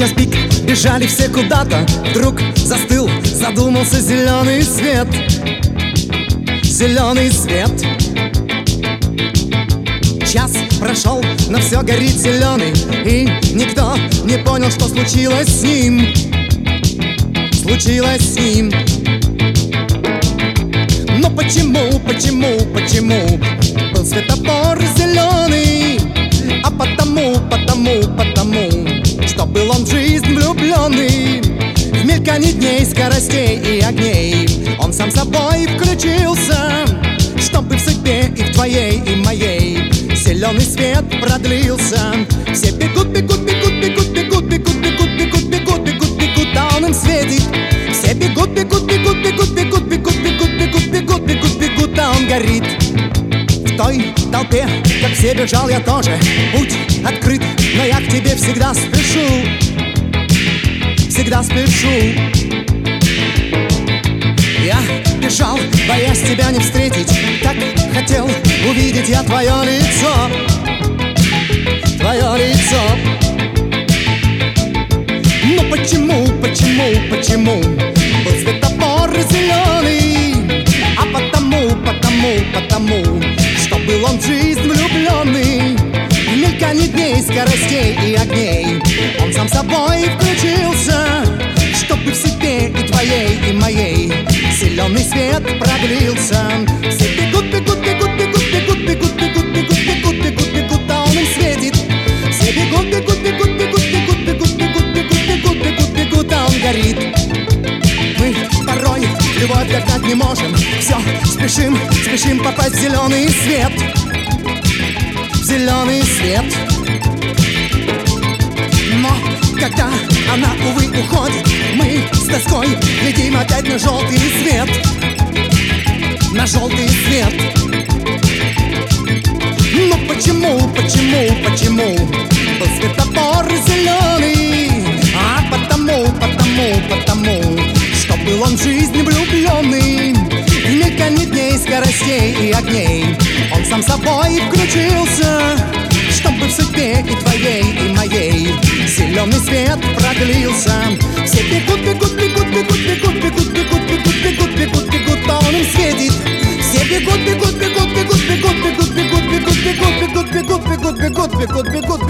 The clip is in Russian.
час пик, бежали все куда-то. Вдруг застыл, задумался зеленый свет. Зеленый свет. Час прошел, но все горит зеленый, и никто не понял, что случилось с ним. Случилось с ним. Но почему был светофор зеленый? А потому, что был он в жизнь влюбленный. В мельканье дней, скоростей и огней он сам собой включился, чтобы в судьбе и в твоей, и моей зеленый свет продлился. Все бегут, бегут, бегут, бегут, бегут, бегут, бегут, бегут, бегут, бегут, бегут, а он им светит. Все бегут, бегут, бегут, бегут, бегут, бегут, бегут, бегут, бегут, бегут, бегут, а он горит. В той толпе, как все, бежал я тоже. Путь открыт, но я к тебе всегда спешу. Всегда спешу. Я бежал, боясь тебя не встретить. Так хотел увидеть я твое лицо. Твое лицо. Но почему был светофор зеленый? А потому, что был он в жизнь влюбленный. В мельканье дней, скоростей и огней он сам собой включился, чтобы в судьбе и твоей, и моей зеленый свет продлился. Все бегут, бегут, бегут, бегут, бегут, бегут, бегут, бегут, бегут, бегут, бегут, а он им светит. Все бегут, бегут, бегут, бегут, бегут, бегут, бегут, бегут, бегут, бегут, бегут, а он горит. Мы порой любовь догнать не можем. Все, спешим попасть в зеленый свет. В зеленый свет. Но когда она, увы, уходит, мы с тоской глядим опять на желтый свет. На желтый свет. Но почему был светофор зеленый? А потому, что был он в жизни влюбленный. В мельканье дней, скоростей и огней он сам собой включился, чтобы в судьбе и твоей, и моей зеленый свет продлился. Все бегут, бегут, бегут, бегут, бегут, бегут, бегут, бегут, бегут, бегут, бегут, а он им светит. Все бегут, бегут, бегут, бегут, бегут, бегут, бегут, бегут, бегут, бегут, бегут, бегут, бегут, бегут, бегут,